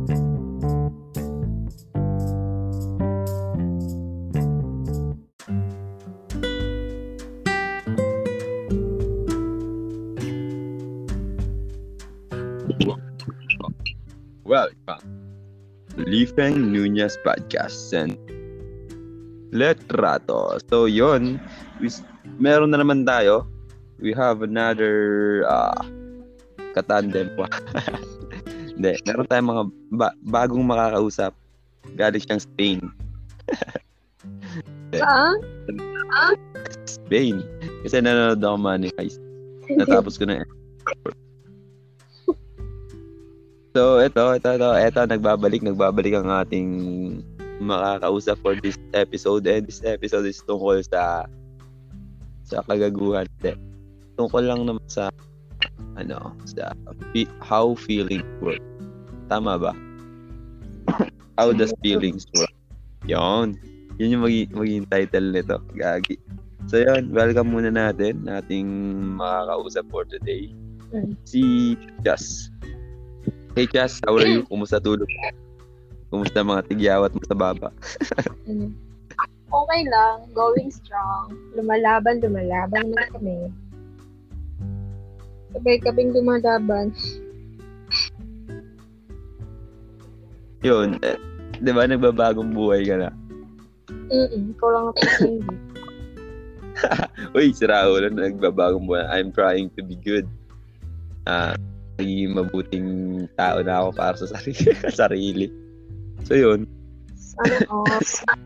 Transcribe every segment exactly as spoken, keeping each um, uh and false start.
Welcome to Lifeng Nunez Podcast and Letrato. So yun, we, meron na naman tayo. We have another uh, katandem po. Hindi, meron tayong mga ba- bagong makakausap. Galing siyang Spain. Ah? Ah? Spain. Kasi nanonood ako Money Heist. Natapos ko na. So, ito, ito, ito, ito, nagbabalik, nagbabalik ang ating makakausap for this episode. And this episode is tungkol sa sa kagaguhan. De, tungkol lang naman sa ano, sa how feelings work. Tama ba? How does feelings work? Yun. Yun yung magiging, magiging title nito. Gagi. So, yun. Welcome muna natin, nating makakausap for today. Si Jess. Hey, Chas, how are you? Kumusta tulog? Kumusta mga tigyawat mo sa baba? Okay lang. Going strong. Lumalaban, lumalaban na kami. Sabay-kabing lumalaban. Yun. Eh, di ba nagbabagong buhay ka na? Mm-mm. Ikaw lang ako hindi. Uy, si Raul na nagbabagong buhay. I'm trying to be good. Ah, uh, naging mabuting tao na ako para sa sarili. sarili. So, yun. Sana all.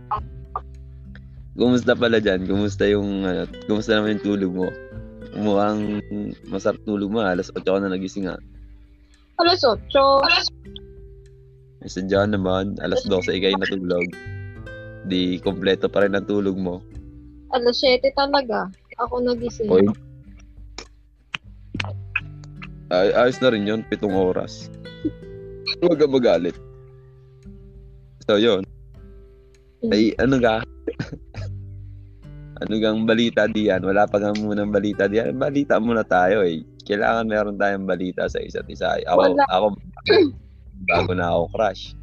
Kumusta pala dyan? Kumusta yung, ano, kumusta naman yung tulog mo? Mukhang masarap tulog mo. Alas otso ka na nagising ha. Alas otso? Sa dyan naman, alas dose ikay natulog. Di, kompleto pa rin ang tulog mo. Alas siyete talaga. Ako nagising. Oy. Ay, ayos na rin yun, pitong oras. Huwag ka magalit. So, yun. Ay, ano ka? ano gang balita diyan? Wala pa nga munang balita diyan. Balita muna tayo eh. Kailangan meron tayong balita sa isa't isa. Ako, wala. ako bago na ako crush.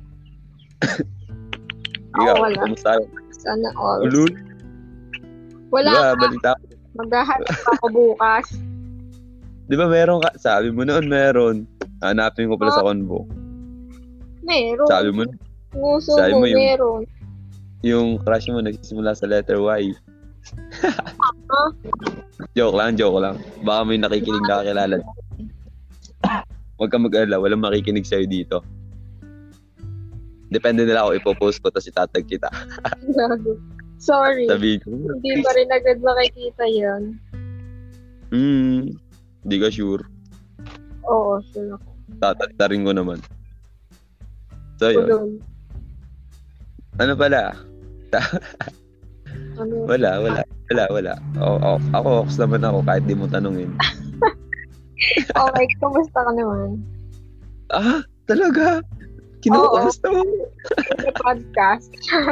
Ikaw, oh, wala. Kumusta? Sana all. Ulul? Wala diba, ka. Balita. Maghahanap ako bukas. Di ba meron ka? Sabi mo noon meron. Hanapin ko pala oh. sa Convo. Meron. Sabi mo, Nguso sabi mo, mo yung, meron. Yung crush mo nagsisimula sa letter Y. Huh? Joke lang, joke lang. Baka may nakikinig na kakilala. Huwag kang mag-alala, walang makikinig sa'yo dito. Depende nila ako, ipopost ko tapos itatag kita. Sorry. Sabi ko. Hindi pa rin agad makikita yan. Hmm. Hindi ka sure. Oo, sure ako. Tatagtarin ko naman. So, yun. Ulol. Ano pala? Ano? Wala, wala. Wala, wala. O, o, ako, ox naman ako kahit di mo tanungin. Okay, kumusta ka naman? Ah, talaga? Kinukumusta mo? Sa podcast.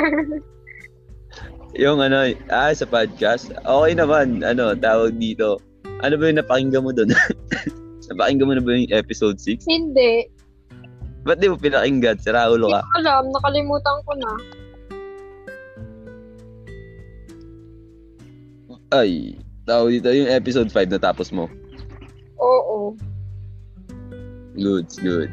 Yung ano, ah, sa podcast? Okay naman. Ano, tawag dito. Ano ba yung napakinggan mo doon? Napakinggan mo na ba yung episode six? Hindi. Ba't di mo pinakinggan? Si Raulo ka. Hindi ko alam. Nakalimutan ko na. Ay, tawag dito yung episode five na tapos mo. Oo. Good, good.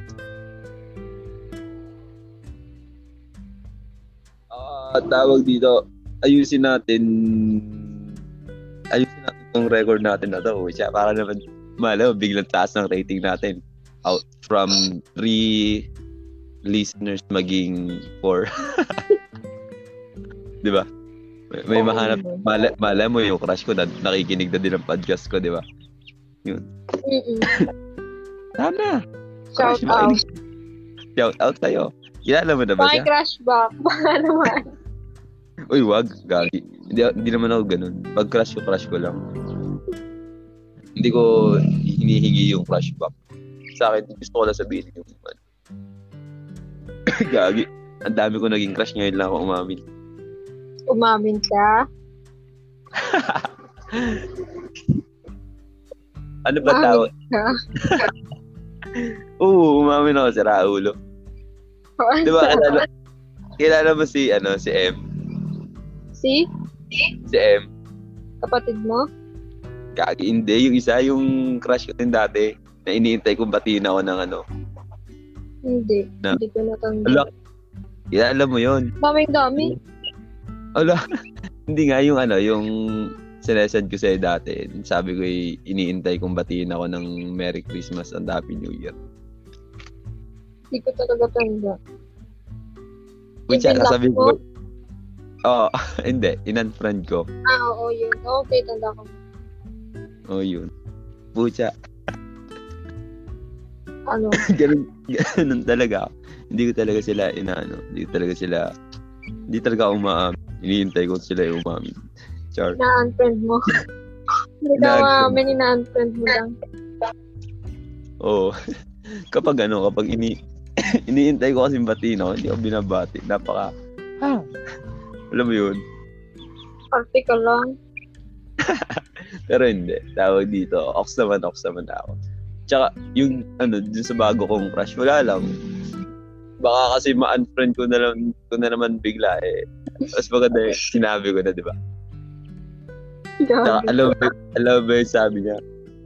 Ah, uh, tawag dito. Ayusin natin ayusin natin yung record natin na to. Siya, para naman, malaw, biglang taas ng rating natin. Out from three listeners maging four. di ba? May, may oh, mahanap, mala, mala mo yung crush ko na nakikinig na din ang podcast ko, di ba? Yun. Mm-mm. Tama. Shout crush out. Shout out sa'yo. Kilala mo na ba siya? My crush back. Baka naman. Uy, wag. Gagi. Hindi, hindi naman ako ganun. Pag crush ko, crush ko lang. Hindi ko hinihingi yung crush back. Sa akin, gusto ko lang sabihin yung ano. Gagi. Ang dami ko naging crush, ngayon lang ako umamin. Umamin ka? Ano ba tawag? Oo, umamin ako sa Raulo. Di ba, kilala, kilala mo si, ano, si M? Si? Si M? Kapatid mo? Kagi, hindi. Yung isa, yung crush ko din dati, na iniintay kong batiin ako ng ano. Hindi. Na, Hindi ko natanda. ala, kilala mo yun. Daming dami. Ala, hindi nga yung ano, yung sinesend ko sa'yo dati. Sabi ko, eh, iniintay kong batiin ako ng Merry Christmas and Happy New Year. Hindi ko talaga tanda. Which, Ibinlock sabi mo? ko, oo, oh, hindi, in-unfriend ko. Ah, oo, yun. Okay, tanda ko. Oh, yun. Pucha, Ano? ganun, ganun talaga. Hindi ko talaga sila inaano. Hindi ko talaga sila, hindi talaga umaamin. Iniintay ko sila yung umamin. Char. Na-unfriend mo. Hindi ka Nag- maamin, na-unfriend mo lang. Oo. Kapag ano, kapag ini iniintay ko kasi batiin ako, hindi ako binabati. Napaka, ha? Alam mo yun? Party ka lang. Pero hindi. Tawag dito, ox naman, ox naman ako. Tsaka, yung, ano, dun sa bago kong crush, wala lang. Baka kasi ma-unfriend ko na, lang, ko na naman bigla eh. Tapos maganda eh, sinabi ko na, di ba? Tsaka, Gabi. alam mo, alam mo yung sabi niya,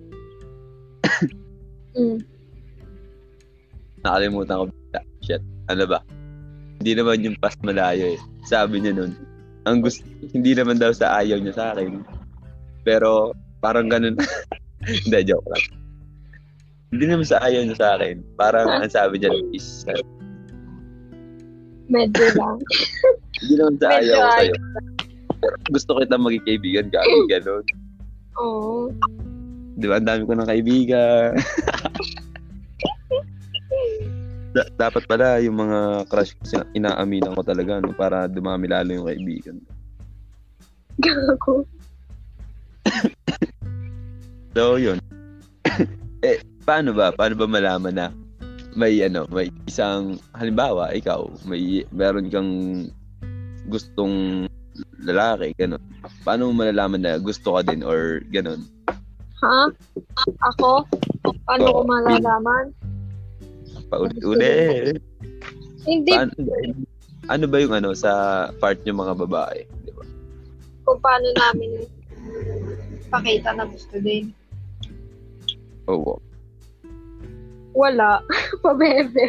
Mm. nakalimutan ko bigla. Shit, ano ba? Hindi naman yung past malayo eh. Sabi niya nun, ang gusto, hindi naman daw sa ayaw niya sa akin. Pero, parang ganun. Hindi, joke lang. Hindi naman sa ayaw niya sa akin. Parang, ang sabi niya is, uh, Medyo lang. hindi naman sa Medyo ayaw ko ayaw. sa'yo. Gusto kita maging kaibigan, gano'n, gano'n. Oo. Di ba, ang dami ko ng kaibigan. Da- dapat pala yung mga crush ko, inaaminan ko talaga, no, para dumami lalo yung kaibigan. Gago. So, yun. Eh, paano ba? Paano ba malaman na may, ano, may isang, halimbawa, ikaw, may, meron kang gustong lalaki, gano'n. Paano mo malalaman na gusto ka din or gano'n? Ha? Ako? Paano ko malalaman? Paulit-ulit. Hindi. Paano, ano ba yung ano sa part yung mga babae? Di ba? Kung paano namin pakita na gusto din. Oo. Wala. Pabebe.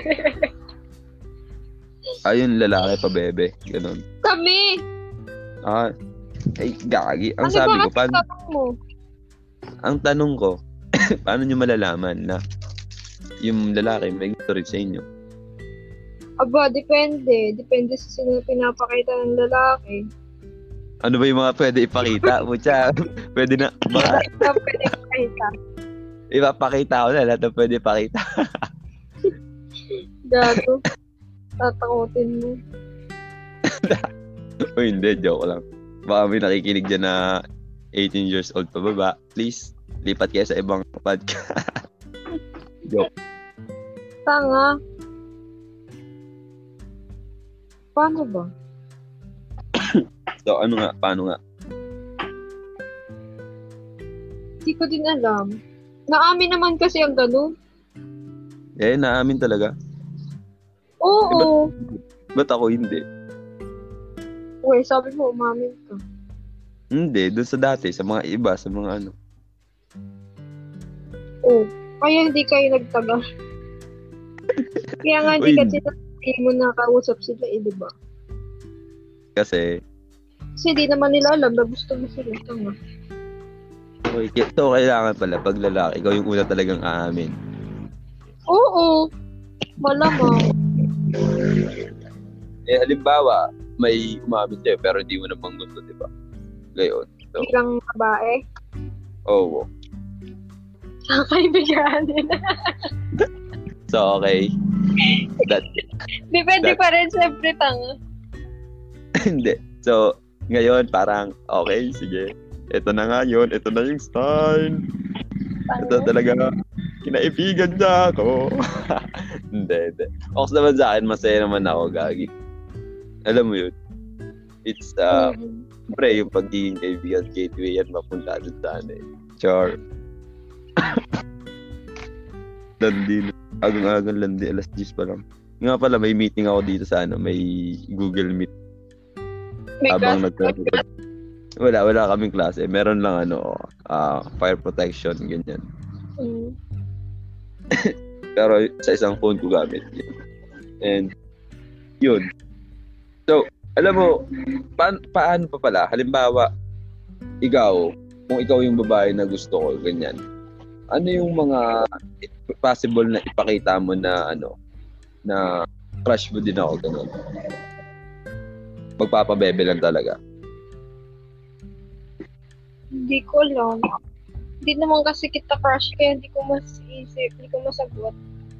Ayun, lalaki pa bebe. Ganun. Kami! Ah, ay, gagi. Ang Ano sabi ba ko, paano, ang tanong mo? ang tanong ko, paano nyo malalaman na yung lalaki may gusto rin sa inyo? Aba, depende. Depende sa sino pinapakita ng lalaki. Ano ba yung mga pwede ipakita? Mucha, pwede na, baka Ano pwede pakita? ipapakita ko na lahat na pwede ipakita. Gago. Tatakutin mo. O hindi, joke lang. Baka may nakikinig dyan na eighteen years old pa baba. Please, lipat kayo sa ibang podcast. Joke. Tanga. Paano ba? So, ano nga? Paano nga? Hindi ko din alam. Naamin naman kasi ang ganun. Eh, naamin talaga. Oo. Ba't ako hindi? Uy, sabi mo, umamin ka. Hindi, doon sa dati, sa mga iba, sa mga ano. Oo. Kaya hindi kayo nagtagal. Kaya nga hindi Uy. kasi hindi mo nakausap sila eh, di ba? Kasi, Kasi di naman nila alam na gusto mo sila. Tanga. okay, so kailangan pala, pag lalaki, ikaw yung una talagang aamin. Oo. Malamang. Eh, halimbawa, may umamin sa'yo, pero hindi mo naman gusto, di ba? Gayon. So, Bilang babae. oo. Kaibiganin. So, okay. That, Depende That- pa rin, syempre, tanga. hindi. So, ngayon, parang, okay, sige. Ito na nga yun. Ito na yung sign. Ito Tanga. talaga, kinaibigan niya ako. Hindi, hindi. Ox naman sa akin, masaya naman ako, gagi. Alam mo yun? It's, uh, Mhm. siyempre, yung pagiging kaibigan, gateway yan, mapunta dun sa ano eh. Char. Landi. Agang-agang landi, alas diyes pa lang. Nga pala, may meeting ako dito sa ano, may Google Meet. May Habang class. nag- wala, wala kaming klase. Meron lang ano, ah, fire protection, ganyan. Mm. Pero sa isang phone ko gamit. Yun. And, yun. So, alam mo, pa- paano pa pala? Halimbawa, ikaw, kung ikaw yung babae na gusto ko, ganyan. Ano yung mga possible na ipakita mo na ano, na crush mo din ako, ganun. Magpapabebe lang talaga. Hindi ko alam. Hindi naman kasi kita crush kaya hindi ko masisip, hindi ko masagot.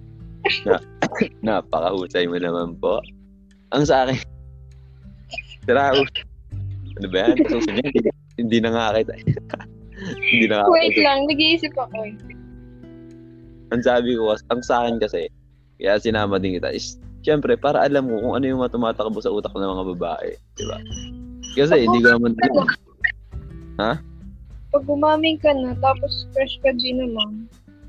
Napakahusay mo naman po. Ang sa akin, tara, ano ba yan? Susunod yan, hindi, hindi na nga kita. Hindi na nga Wait kita. lang, nag-iisip ako eh. Ang sabi ko, ang sa akin kasi, kaya sinama din kita, is, syempre, para alam mo kung ano yung mga tumatakbo sa utak ng mga babae. Diba? Kasi, hindi ko naman, ha? Pag umaming ka na, tapos crush ka din naman,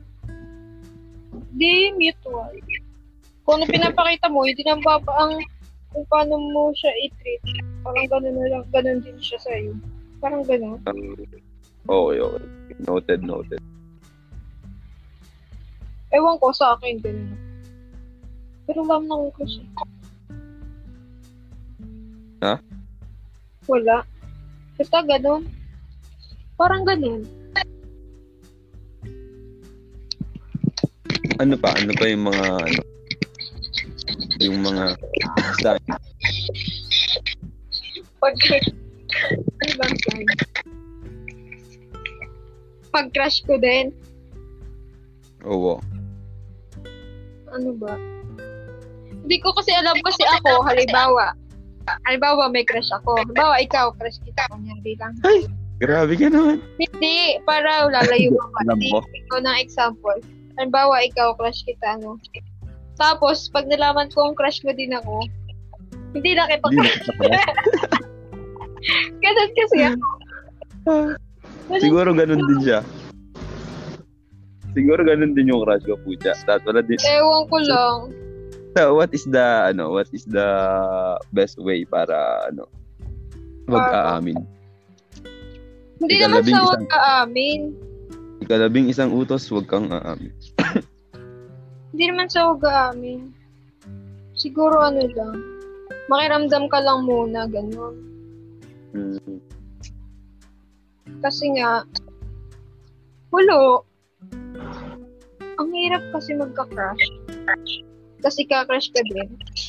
di mutual. Kung ano pinapakita mo, hindi naman baba ang kung paano mo siya i-treat. Parang gano'n na lang, gano'n din siya sa'yo. Parang gano'n. Um, okay, okay. Noted, noted. Ewan ko sa akin, gano'n. Pero alam na ko kasi. Ha? Wala. Basta gano'n. Parang gano'n. Ano pa? Ano pa yung mga, ano, yung mga sign? Pag, ano ba ang sign? Pag crush ko din, Oo. ano ba? Hindi ko kasi alam kasi ako, halimbawa, halimbawa may crush ako. Halimbawa, ikaw, crush kita. Kunyari lang. Grabe ka naman. Hindi, para lalayo mo pa. Alam Hindi, mo. ikaw ng example. Halimbawa, ikaw, crush kita, no? Tapos, pag nalaman kong crush mo din ako, hindi na kita Hindi crush. na kita. Ganun kasi ako. Ganun. Siguro ganun din siya. Siguro ganun din yung crush ko, pucha. At wala din. Ewan ko lang. So, what is the, ano, what is the best way para, ano, mag-aamin? Hindi Ikaw naman labing sa isang- wag ka-amin. Ikalabing isang utos, huwag kang aamin. Hindi naman sa wag ka-amin. Siguro ano lang. Makiramdam ka lang muna, ganun. Hmm. Kasi nga, walo. Ang hirap kasi magka-crush. Kasi ka-crush ka din.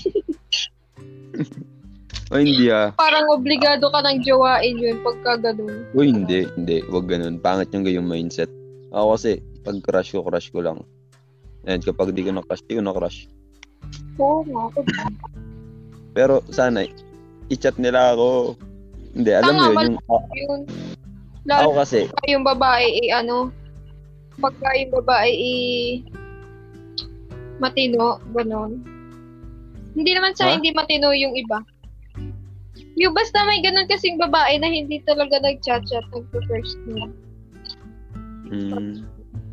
O hindi ah. Parang obligado ka nang jowain yun pagka ganun. O hindi, hindi. Huwag ganun. Pangit yung gayong mindset. Ako kasi, pag crush ko, crush ko lang. And kapag di ko na-crush, di ko na-crush. Oo nga, ako din. Pero sana, i-chat nila ako. Hindi, alam mo Tama, yun. Yung, Yun. ako Lalo kasi, pagka yung babae, eh, ano, pagka yung babae, eh, matino, ganun. Hindi naman sa Ha? hindi matino yung iba. Yung basta may ganun kasing babae na hindi talaga nag-chat-chat, nag-first mo. mm,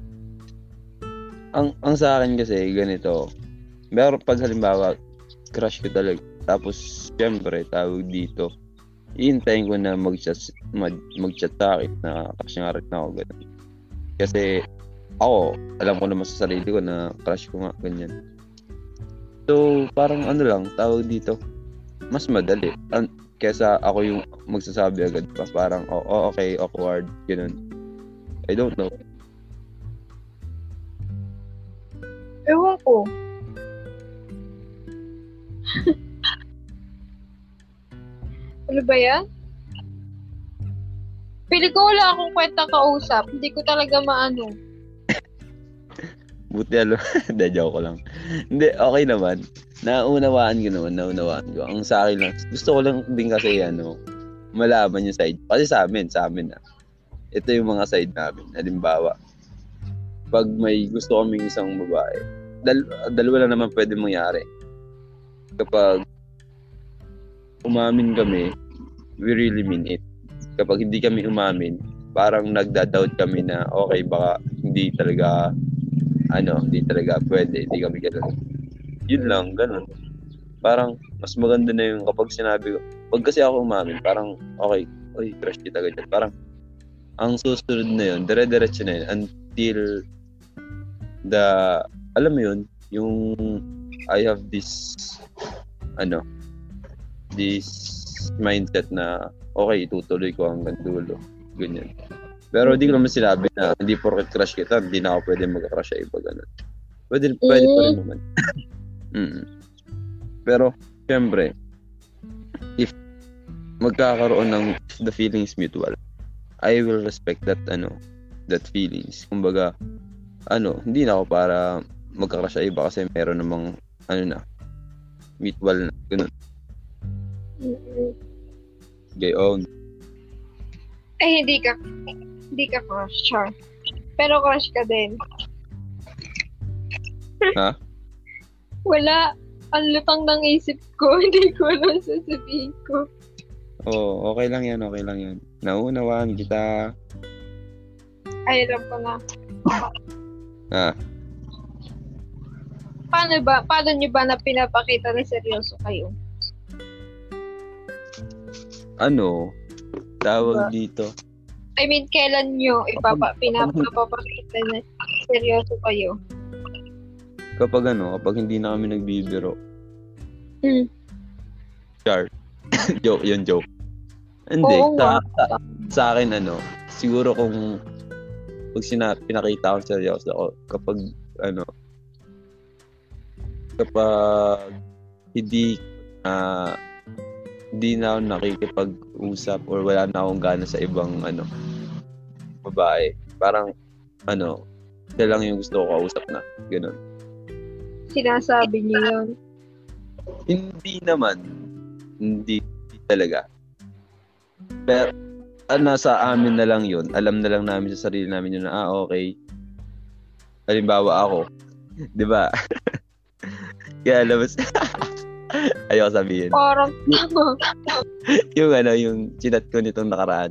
ang ang sa akin kasi, ganito. Pero pag halimbawa, crush ko talaga. Tapos, syempre, tawag dito. Iintayin ko na mag-chat, mag, mag-chat sa akin na crush nga rin ako, ganun. Kasi, ako, alam ko naman sa sarili ko na crush ko nga, ganyan. So, parang ano lang, tawag dito, mas madali. An- kesa ako yung magsasabi agad pa, parang, oh, oh okay, awkward, ganun. I don't know. Ewan ko. Ano ba yan? Pili ko wala akong kwentang kausap. Hindi ko talaga maano. Buti alam, hindi, joke ko lang. Hindi, okay naman. Naunawaan ko naman, naunawaan ko. Ang sa akin lang, gusto ko lang din kasi, ano, malaman yung side. Kasi sa amin, sa amin na. Ito yung mga side namin. Halimbawa, pag may gusto kaming isang babae, dal- dalawa lang naman pwede mangyari. Kapag umamin kami, we really mean it. Kapag hindi kami umamin, parang nagda-doubt kami na okay, baka hindi talaga ano, hindi talaga pwede, hindi kami gano'n. Yun lang, ganun. Parang, mas maganda na yung kapag sinabi ko, pag kasi ako umamin, parang, okay, oy, crush kita ganyan. Parang, ang susunod na yun, dire-diretso na yun, until the, alam mo yun, yung, I have this, ano, this mindset na, okay, itutuloy ko hanggang dulo. Ganyan. Pero hindi ko naman sinabi na, hindi porket crush kita, hindi na ako pwede mag-crush sa iba, ganun. Pwede, pwede pa rin naman. mm Pero, syempre, if magkakaroon ng the feelings mutual, I will respect that, ano, that feelings. Kumbaga, ano, hindi na ako para magka-crush sa iba kasi meron namang, ano na, mutual na, ganun. Mm-hmm. Gayon. Ay, hindi ka, hindi ka crush, char. Pero crush ka din. Ha? Wala. Ang lutang ng isip ko. Hindi ko alam sasabihin ko. Oo, okay lang yan, okay lang yan. Naunawaan kita. Ay, alam ko na. Ha? Paano ba, paano nyo ba na pinapakita na seryoso kayo? Ano? Tawag Diba? dito. I mean, kailan nyo ipapa, pinapapakita na seryoso kayo? Kapag ano, kapag hindi na kami nagbibiro. Hmm. Char. joke, yun joke. Hindi, Oo sa, nga. sa, sa akin ano, siguro kung pag sina, pinakita ko seryoso ako, kapag ano, kapag hindi uh, hindi na ako nakikipag-usap or wala na akong gana sa ibang ano, babae. Parang ano, siya lang yung gusto ko kausap na. Ganun. Sinasabi niyo yun? Hindi naman. Hindi, hindi talaga. Pero, ah, nasa amin na lang yun. Alam na lang namin sa sarili namin yun na, ah, okay. Halimbawa ako. Di ba? Kaya labas. Ayoko sabihin. Parang tama. yung ano, yung chinat ko nitong nakaraan.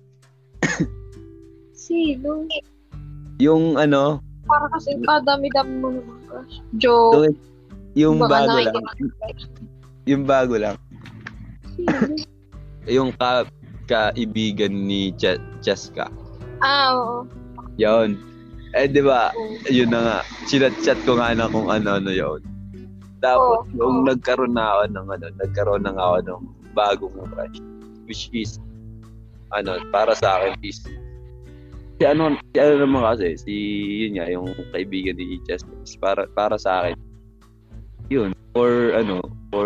Sino? Yung ano, Para kasi kadami-dami mo naman crush. Joke. yung Baka bago lang. nakikita- Yung bago lang. Sino? Yung ka, kaibigan ni Ch- Cheska. Ah, oo. Yun. Eh, di ba? Oo. Yun na nga. Chinat-chat ko nga na kung ano-ano yun. Tapos, Oo. nung Oo. nagkaroon na ako ng ano, nagkaroon na nga ako ng bagong crush. Which is, ano, para sa akin is, si ano, si ano naman kasi, si, yun nga, yung kaibigan ni Cheska. Para, para sa akin, yun, for, ano, for,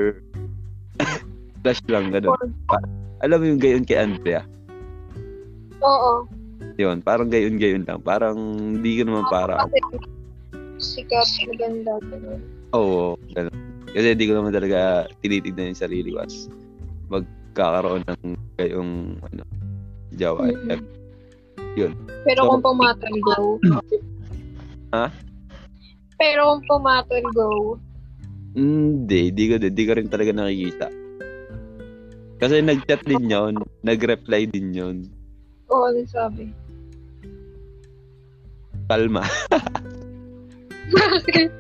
crush lang, gano'n. For- Alam mo yung gayon kay Andrea? Oo. Yun, parang gayon-gayon lang. Parang hindi ko naman para Kasi sikat, maganda. Ganun. oo, ganun. Kasi hindi ko naman talaga tinitignan yung sarili ko as magkakaroon ng gayong ano, jawa. Mhm. Yun. Pero So- kung pumatal, go. Ha? Pero kung pumatal, go. Hindi, di ko, di ko rin talaga nakikita. Kasi nag-chat din yun, nag-reply din yun. Oo, ano sabi? Kalma. Bakit?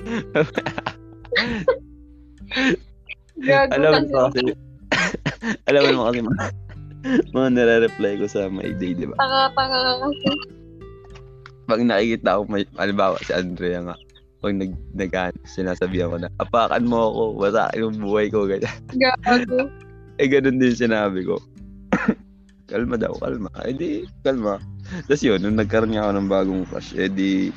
Gago Alam mo kasi. kasi, alam mo naman kasi mga, mga nare-reply ko sa my day, di ba? Tanga-tanga ka kasi. Pag nakikita ko, may, halimbawa si Andrea nga, pag nag, nag sinasabihan ko na, apakan mo ako, wasakin yung buhay ko, ganyan. Gago. Eh, ganun din sinabi ko. Kalma daw, kalma. Eh, di, kalma. Tapos yun, nung nagkaroon nga ako ng bagong crush, eh, di,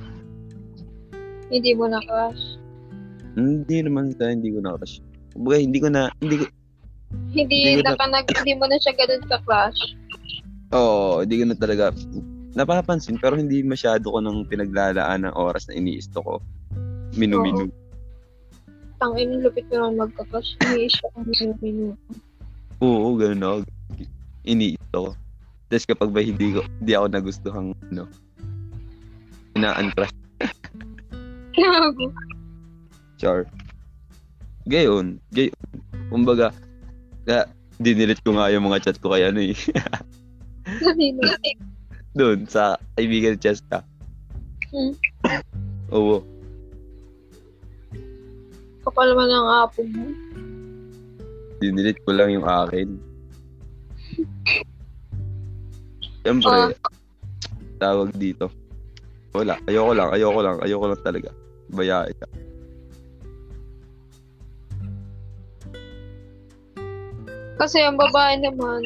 Hindi mo na crush. hindi naman sa hindi ko na crush. Kumbaga, hindi ko na, hindi ko, Hindi, Hindi ko na, ka nag- hindi mo na siya ganun ka crush. oo, hindi ko na talaga, napapansin, pero hindi masyado ko nang pinaglalaan ng oras na iniisto ko. Minu-minu. Tangin, lupit mo naman magka-crush. Iniisip ko minu-minu. Oo, ganun ako. Iniisto ko. Tapos kapag ba hindi ko, hindi ako nagustuhan, ano, ina-uncrush. Gago. Char. Gayon, gayon. Kumbaga, na, dinilit ko nga yung mga chat ko kay ano eh. Kanino? Doon, sa kaibigan ni Cheska. Hmm. Oo. Kapal man ang apo mo. Dinilit ko lang yung akin. Siyempre, Ah. tawag dito. Wala, ayoko lang, ayoko lang, ayoko lang talaga. Bayae ka. Kasi ang babae naman,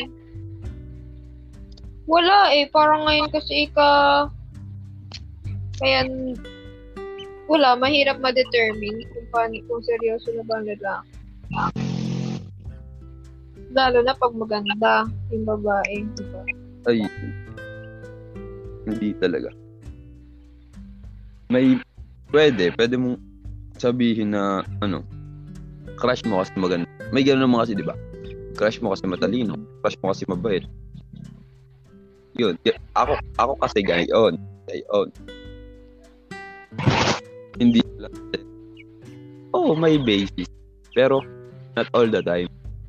wala eh. Parang ngayon kasi ika, kaya, wala, mahirap ma-determine kung paano, kung seryoso na ba ang lalaki. Lalo na pag maganda yung babae, diba? Ay, hindi talaga. May, pwede, pwede mong sabihin na, ano, crush mo kasi maganda. May gano'n naman kasi, di ba? Crush mo kasi matalino, crush mo kasi mabait. Yun, y- ako, ako kasi gayon, gayon. Hindi lang. Oh, may basis. Pero, not all the time.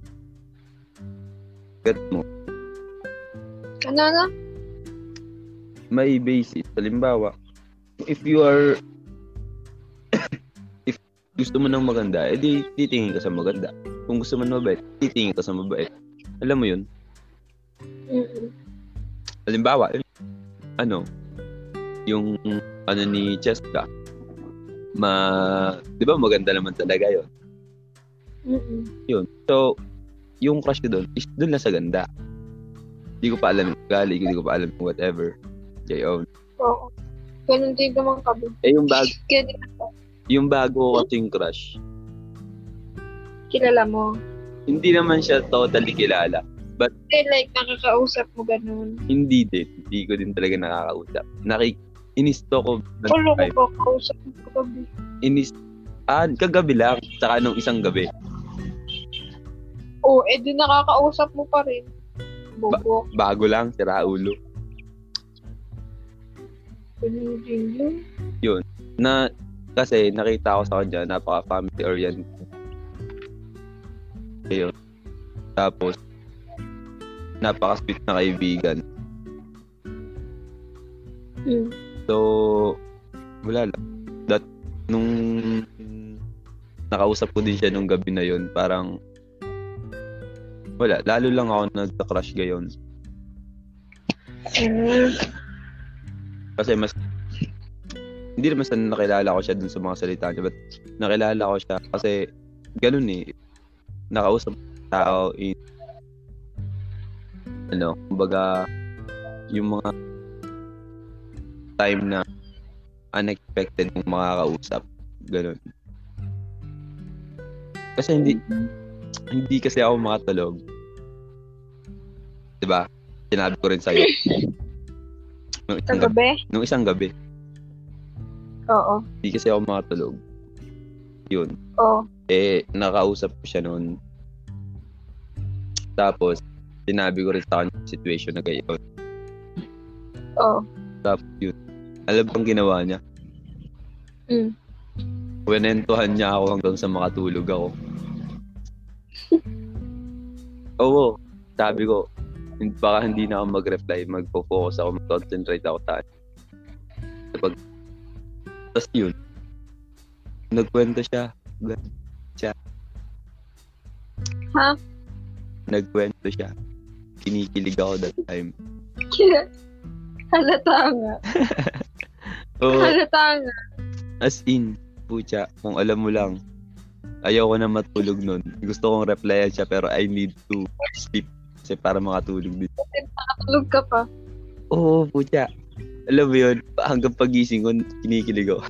Get mo? Ano na? May basis. Halimbawa, if you are if gusto mo ng maganda, edi titingin ka sa maganda. Kung gusto mo ng mabait, titingin ka sa mabait. Alam mo yun? Mm-mm. Halimbawa, ano, yung ano ni Cheska, ma, di ba maganda naman talaga yun? Mm-mm. Yun. So, yung crush ko doon is doon lang sa ganda. Hindi ko pa alam yung gali, hindi ko pa alam yung whatever. Gayon. Oo. Ganun din naman kami. Eh, yung bago, Kaya din ako, yung bago ko kasing crush, kilala mo. hindi naman siya totally kilala. Kasi like, nakakausap mo ganun. Hindi din. Hindi ko din talaga nakakausap. Nakik... Inisto ko. Wala ko ba kausap mo kagabi? Inis... Ah, kagabi lang. Saka nung isang gabi. Oo, eh di nakakausap mo pa rin. Bobo. Bago lang, si Raulo. Ganun din yun. Na, kasi nakita ko sa kanya, napaka-family oriented. Ayun. Tapos, napaka-sweet na kaibigan. Hmm. So, wala lang. That, nung nakausap ko din siya nung gabi na yun, parang, wala, lalo lang ako nagka-crush gayon. Hmm. Kasi mas, hindi naman sa nakilala ko siya dun sa mga salita niya, but nakilala ko siya kasi, ganun eh, nakausap tao in, ano, kumbaga, yung mga time na unexpected mong makakausap, ganun. Kasi hindi, hindi kasi ako makatulog. Diba? Sinabi ko rin sa'yo. Nung isang gabi. Kagabi? Nung isang gabi. Oo. Hindi kasi ako makatulog. Yun. Oo. Eh, nakausap ko siya noon. Tapos, sinabi ko rin sa kanya yung situation na gayon. Oo. Tapos yun. Alam bang ginawa niya? Hmm. Wenentuhan niya ako hanggang sa makatulog ako. Oo. Sabi ko, hindi- baka hindi na ako mag-reply, magpo-focus ako, mag-concentrate ako tayo. Kapag, tapos yun, nagkwento siya. Gan- siya. Ha? Nagkwento siya. Kinikilig ako that time. Halata nga. Oo. Halata nga. As in, pucha, kung alam mo lang, ayaw ko na matulog nun. Gusto kong replyan siya pero I need to sleep kasi para makatulog din. Kasi nakatulog ka pa. Oo, pucha. Alam mo yun, hanggang pagising ko, kinikilig ako.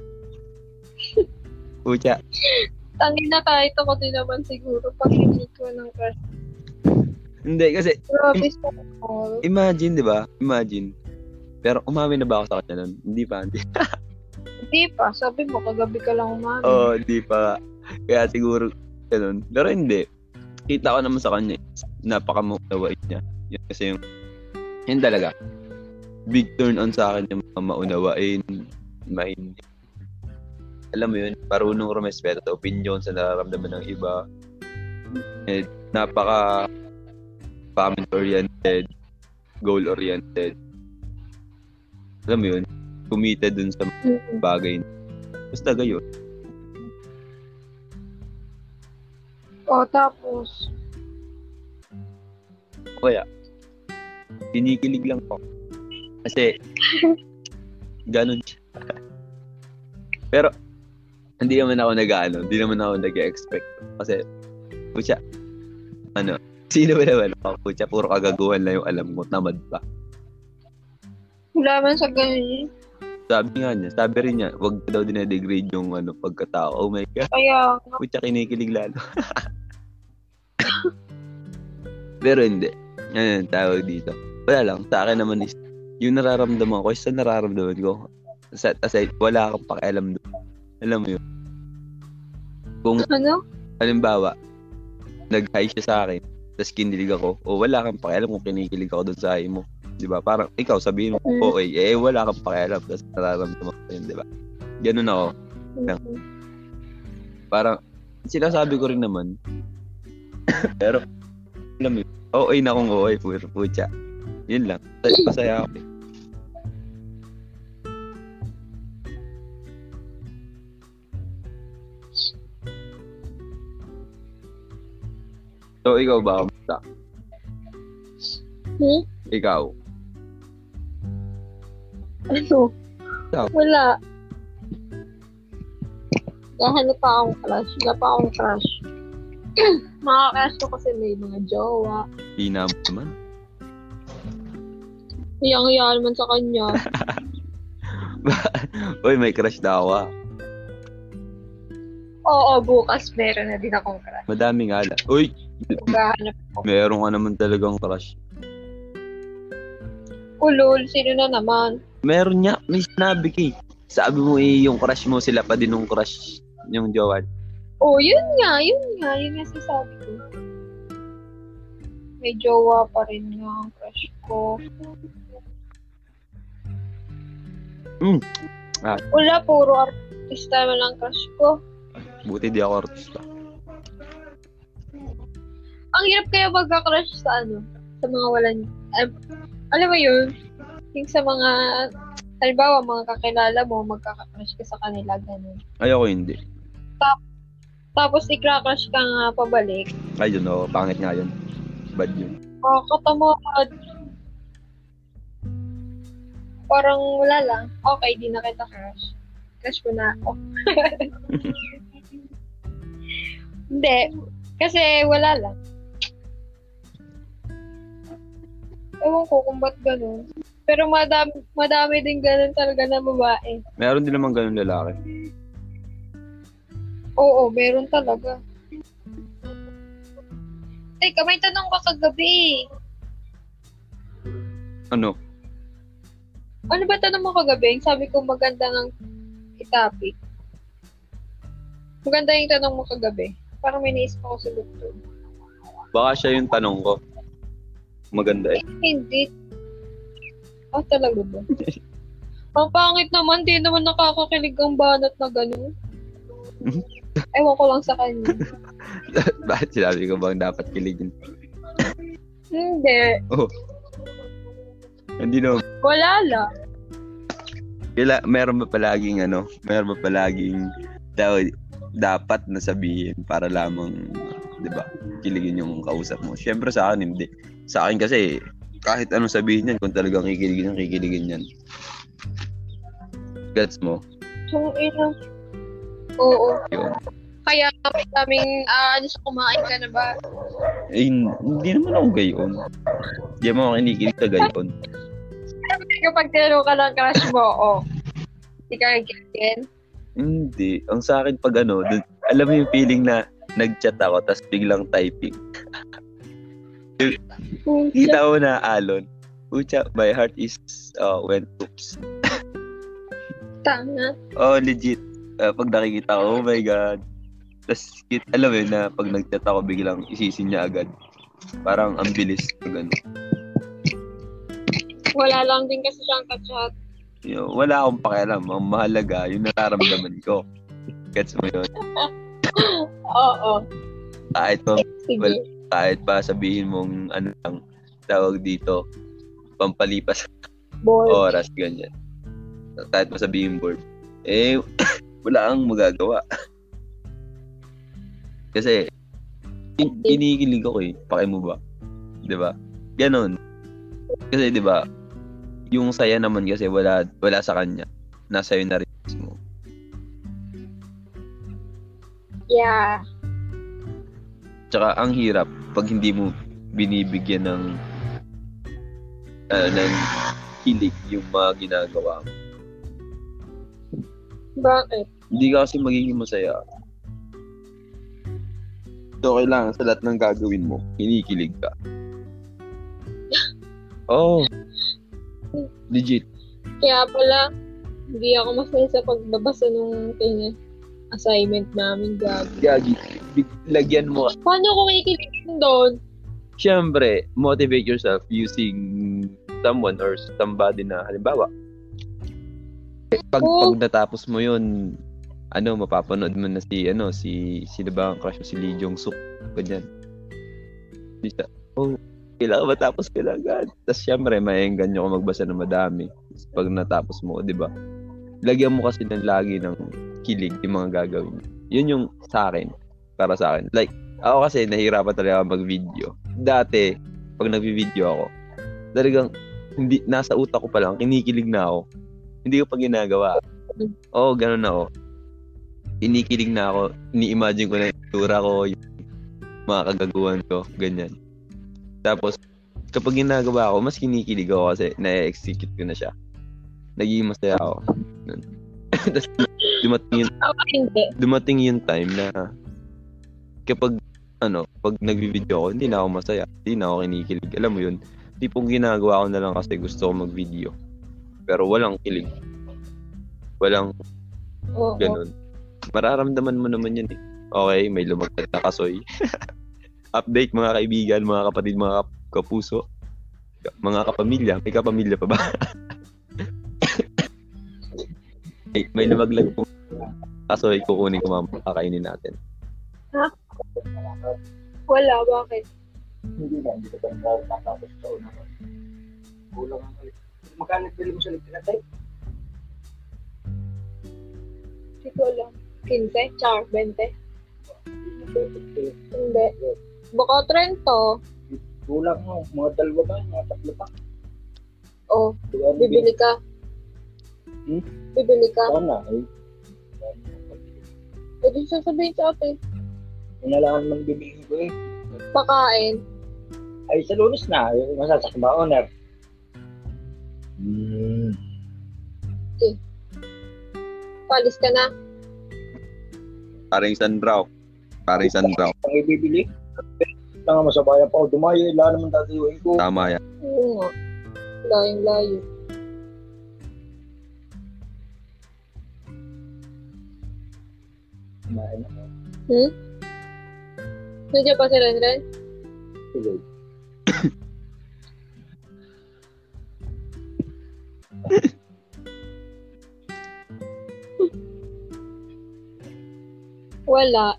Pucha. Tangin na kahit ako din naman siguro pag hindi ko ng crush. Hindi, kasi Grabe sa all. imagine, di ba? Imagine. Pero umamin na ba ako sa kanya nun? Hindi pa, hindi. Hindi pa. Sabi mo, kagabi ka lang umamin. Oo, hindi pa. Kaya siguro, ganun. Pero hindi. Kita ko naman sa kanya, napaka-maunawain niya. Yun kasi yung, yun talaga. Big turn on sa akin yung mga maunawain, mahindi. Alam mo yun, marunong rumespeto sa opinion, sa nararamdaman ng iba. And napaka family-oriented, goal-oriented. Alam mo yun, committed dun sa Mm-mm. bagay. Basta gayon. O, tapos, Wala. Kinikilig lang po. Kasi, ganun siya. Pero, hindi naman ako nag-ano, hindi naman ako nag-expect. Kasi, putya, ano, sino ba naman ako? Putya, puro kagaguhan lang yung alam mo, tamad pa. wala man sa ganun. Sabi nga niya, sabi rin niya, wag daw dinedegrade yung ano, pagkatao. Oh my God, Kaya, putya, kinikilig lalo. Pero hindi. Ano yung tawag dito? Wala lang, sa akin naman is, yung nararamdaman ko, is sa nararamdaman ko, sa, aside, wala akong pakialam doon. Alam mo yun? Kung, ano? halimbawa, nag-hi siya sa akin, tapos kinilig ako, o wala kang pakialam kung kinikilig ako doon sa hi mo. Diba? Parang, ikaw sabihin mo, Mm. okay, eh, wala kang pakialam, tapos nararamdaman ko yun, diba? Ganun ako. Mm. Parang, sinasabi ko rin naman, pero, alam mo yun, okay na kung okay, puro putya. Yun lang. Pasaya ako. So, ikaw ba? Kamusta? Hmm? Ikaw? Ano? Ikaw? Wala. Gahanap pa akong crush. Wala pa akong crush. Mga crush ko kasi may mga jowa. Hina mo naman. Hiyang-hiya naman sa kanya. Uy, may crush na ako ah. Oo, bukas meron na din akong crush. Madami nga lang. Uy, Gahanap ako. meron ka naman talagang crush. Ulol, sino na naman? Meron niya, may sinabi ka eh. Sabi mo eh, yung crush mo, sila pa din yung crush yung jowa. Oh, yun nga, yun nga, yun nga sasabi ko. May jowa pa rin nga ang crush ko. Mm. Ah. Wala, puro artista man lang crush ko. Buti di ako artista. Ang hirap kaya magka-crush sa ano, sa mga walang, eh, alam mo yun, yung sa mga, halimbawa, mga kakilala mo, magkaka-crush ka sa kanila, ganun. Ayoko hindi. Tapos, ikra-crush ka nga pabalik. Ayun o, pangit nga yun. Bad yun. Oh, katamad. Parang wala lang. Okay, di na kita crush. Crush ko na ako. Hindi. Kasi wala lang. Ewan ko kung ba't ganun. Pero madami, madami din ganun talaga na babae. Meron din naman ganun lalaki. Oo, meron talaga. Teka, may tanong ka kagabi. Ano? Ano ba tanong mo kagabi? Sabi ko maganda ng topic. Maganda yung tanong mo kagabi. Parang may naisip ako sa doktor. Baka siya yung tanong ko. Maganda eh. Hindi. Ah, talaga ba? Ang pangit naman, di naman nakakakilig ang banat na gano'n. Ewan ko lang sa kanya. Bakit sinabi ko bang dapat kiligin? Hindi. Oh. Hindi no. Wala lang. Kila, meron ba palaging ano? Meron ba palaging daw, dapat na sabihin para lamang, di ba, kiligin yung kausap mo? Siyempre sa akin, hindi. Sa akin kasi, kahit anong sabihin yan, kung talagang kikiligin yan, kikiligin yan. Gets mo? Yung ina. Oo. Yun. Kaya may daming, ah, ano sa kumain ka na ba? Eh, hindi naman ako gayon. Hindi mo ako kinikilig sa gayon. Kapag tinanong ka ng crush mo, oh, hindi ka nagkiligin? Hindi. Ang sa akin pag ano, dun, alam mo yung feeling na nag-chat ako tapos biglang typing. Kita mo na, Alon. Pucha, my heart is uh, went oops. Tanga. Oh, legit. Uh, pag nakikita ko, oh my God. Tapos, alam mo yun na pag nag-chat ako, biglang isisin niya agad. Parang ang bilis. Gano'n. Wala lang din kasi siyang kachat. You know, wala akong pakialam. Ang mahalaga, yung nararamdaman ko. Gets mo yun? Oo. Kahit pa, Sige. well, kahit pa sabihin mong ano lang, tawag dito, pampalipas Boy. oras, ganyan. Kahit pa sabihin board. Eh, wala kang magagawa. Kasi, kin- kinikilig ako eh. Paki mo ba? Di ba? Ganon. Kasi di ba, yung saya naman kasi wala wala sa kanya. Nasa iyo na rin mismo. Yeah. Tsaka ang hirap pag hindi mo binibigyan ng uh, ng kilig yung mga ginagawa mo. Bakit? Hindi ka kasi magiging masaya. So, kailangan sa lahat ng gagawin mo, kinikilig ka. Oh. Legit. Kaya pala, hindi ako masaya sa pagbabasa ng kanya assignment namin, gabi. Gagi. Lagyan mo. Paano ko kikiligin doon? Siyempre, motivate yourself using someone or somebody na, halimbawa, pag, Oh. pag natapos mo yun, ano, mapapanood mo na si, ano, si, sino ba ang crush mo? Si Lee Jong-suk. Ganyan. Bisa. Oh, kailangan matapos ko na agad. Tapos siyempre, maenggan nyo kung magbasa ng madami. Pag natapos mo, di ba? Lagyan mo kasi ng lagi ng kilig yung mga gagawin. Yun yung sa akin. Para sa akin. Like, ako kasi nahihirapan talaga mag-video. Dati, pag nag-video ako, talagang, hindi, nasa utak ko pa lang, kinikilig na ako. Hindi ko pa ginagawa. Oo, oh, ganun ako. Kinikilig na ako. Ini-imagine ko na yung tura ko, yung mga kagaguhan ko, ganyan. Tapos, kapag ginagawa ako, mas kinikilig ako kasi na-execute ko na siya. Nagiging masaya ako. Tapos, dumating yung, Ako hindi. dumating yung time na kapag, ano, pag nag-video ako, hindi na ako masaya. Hindi na ako kinikilig. Alam mo yun, tipong ginagawa ko na lang kasi gusto ko mag-video. Pero walang kilig. Walang Oo. ganun. Mararamdaman mo naman yun eh. Okay, may lumagtag na kasoy. Update mga kaibigan, mga kapatid, mga kapuso, mga kapamilya. May kapamilya pa ba? may, may lumaglag po. Kasoy, kukunin ko mamaya, kakainin natin. Ha? Wala, bakit? Hindi na, hindi ka ba nakatapos sa una ko? Kulang ang kalit. Magkano bili mo sa electric tape? Hindi ko alam. fifteen? Char? twenty? Hindi. Baka trento. Kulang mo, mga dalawa ba? Mga tatlo pa? Oh, Diba, bibili ka. Hmm? Bibili ka. Sana, ay. Pwede sasabihin sa atin. Inalaan man bibili ko eh. Pakain. Ay, sa lunes na. Yung masasakma, owner. Hmm. Palis ka na. Paring Sandraw. Paring Sandraw. Ang ibibili. Lang nga masabaya pa ako dumayo. Ilan naman tatayuin ko. Tama yan. Oo nga. Layong layo. Kumain ako. Hmm? Nandiyan pa si Renren? Sige. Wala.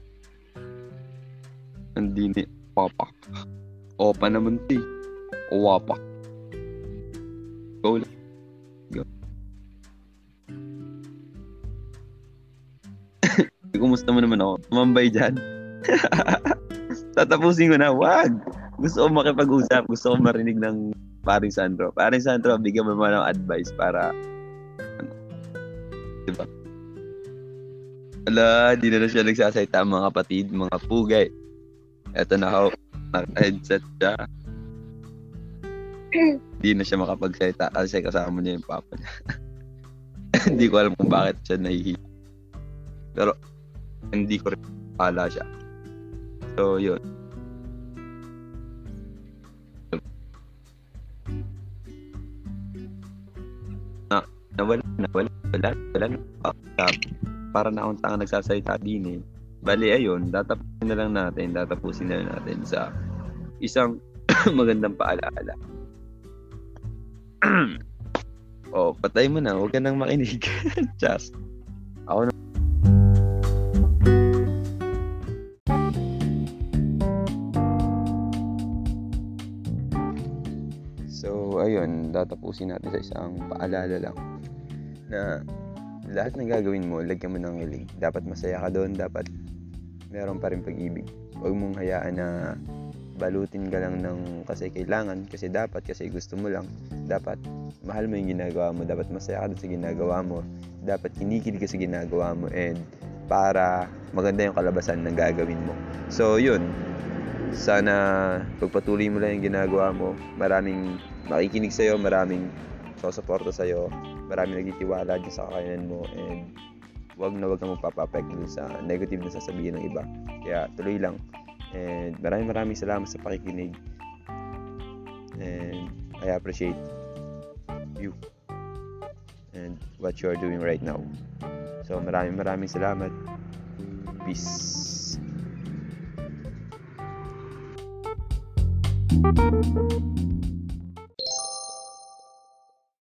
Hindi ni Papak. Opa naman ti. Owapak. Go lang. Go. Kumusta mo naman ako? Tumambay dyan. Tatapusin ko na. Wag! Gusto ko makipag-usap. Gusto ko marinig ng paring Sandro. Paring Sandro, bigyan mo naman ng advice para ano, diba? Ala, di na na siya nagsasalita mga kapatid, mga pugay. Eto na ako, naka-headset siya. Di na siya makapagsalita kasi kasama niya yung papa niya. Hindi ko alam kung bakit siya nahihiya. Pero, hindi ko rin pala siya. So, yun. Na, nawala, nawala, wala, wala, wala. Para na akong tanga nagsasalita din eh. Bali, ayun, tatapusin na lang natin, tatapusin na lang natin sa isang magandang paalaala. Oh, patay mo na, huwag ka nang makinig. Just, ako na. So, ayun, tatapusin natin sa isang paalala lang na lahat ng gagawin mo, lagyan mo ng kilig. Dapat masaya ka doon, dapat meron pa rin pag-ibig. Huwag mong hayaan na balutin ka lang ng kasi kailangan, kasi dapat, kasi gusto mo lang. Dapat mahal mo yung ginagawa mo, dapat masaya ka sa ginagawa mo, dapat kinikilig ka sa ginagawa mo, and para maganda yung kalabasan ng gagawin mo. So yun, sana pagpatuloy mo lang yung ginagawa mo. Maraming makikinig sa'yo, maraming susuporta sa'yo, maraming nagtitiwala dyan sa kakayanan mo, and wag na wag kang magpapapekto dun sa negative na sasabihin ng iba. Kaya tuloy lang, and maraming maraming salamat sa pakikinig, and I appreciate you and what you are doing right now. So maraming maraming salamat. Peace.